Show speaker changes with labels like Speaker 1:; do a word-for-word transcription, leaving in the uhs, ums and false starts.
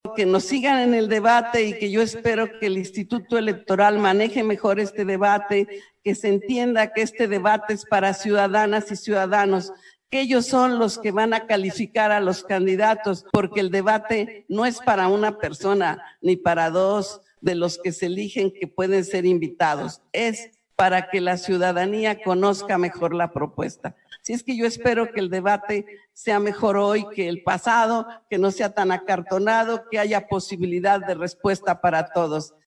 Speaker 1: que nos sigan en el debate y que yo espero que el Instituto Electoral maneje mejor este debate, que se entienda que este debate es para ciudadanas y ciudadanos, que ellos son los que van a calificar a los candidatos, porque el debate no es para una persona ni para dos de los que se eligen que pueden ser invitados, es para que la ciudadanía conozca mejor la propuesta. Así es que yo espero que el debate sea mejor hoy que el pasado, que no sea tan acartonado, que haya posibilidad de respuesta para todos.